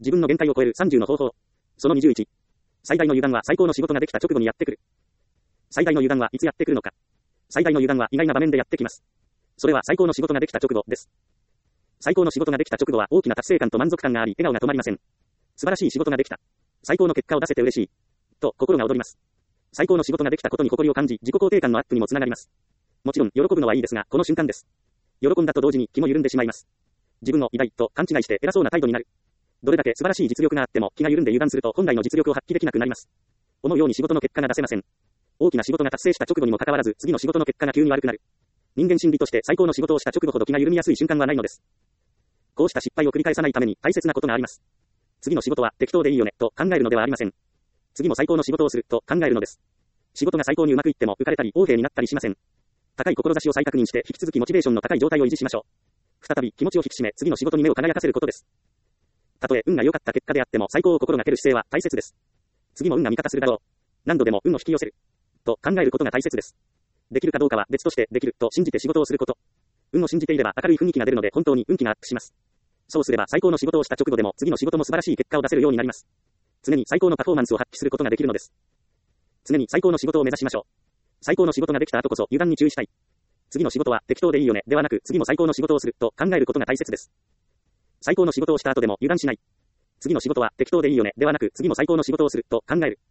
自分の限界を超える30の方法。その21。最大の油断は最高の仕事ができた直後にやってくる。最大の油断はいつやってくるのか。最大の油断は意外な場面でやってきます。それは最高の仕事ができた直後です。最高の仕事ができた直後は大きな達成感と満足感があり、笑顔が止まりません。素晴らしい仕事ができた。最高の結果を出せて嬉しい。と、心が躍ります。最高の仕事ができたことに誇りを感じ、自己肯定感のアップにもつながります。もちろん、喜ぶのはいいですが、この瞬間です。喜んだと同時に気も緩んでしまいます。自分を偉大と勘違いして偉そうな態度になる。どれだけ素晴らしい実力があっても気が緩んで油断すると本来の実力を発揮できなくなります。思うように仕事の結果が出せません。大きな仕事が達成した直後にもかかわらず、次の仕事の結果が急に悪くなる。人間心理として最高の仕事をした直後ほど気が緩みやすい瞬間はないのです。こうした失敗を繰り返さないために大切なことがあります。次の仕事は適当でいいよね、と考えるのではありません。次も最高の仕事をする、と考えるのです。仕事が最高にうまくいっても浮かれたり、横柄になったりしません。高い志を再確認して引き続きモチベーションの高い状態を維持しましょう。再び気持ちを引き締め、次の仕事に目を輝かせることです。たとえ運が良かった結果であっても最高を心がける姿勢は大切です。次も運が味方するだろう。何度でも運を引き寄せる。と考えることが大切です。できるかどうかは別としてできると信じて仕事をすること。運を信じていれば明るい雰囲気が出るので本当に運気がアップします。そうすれば最高の仕事をした直後でも次の仕事も素晴らしい結果を出せるようになります。常に最高のパフォーマンスを発揮することができるのです。常に最高の仕事を目指しましょう。最高の仕事ができた後こそ油断に注意したい。次の仕事は適当でいいよねではなく次も最高の仕事をすると考えることが大切です。最高の仕事をした後でも油断しない。次の仕事は適当でいいよねではなく次も最高の仕事をすると考える。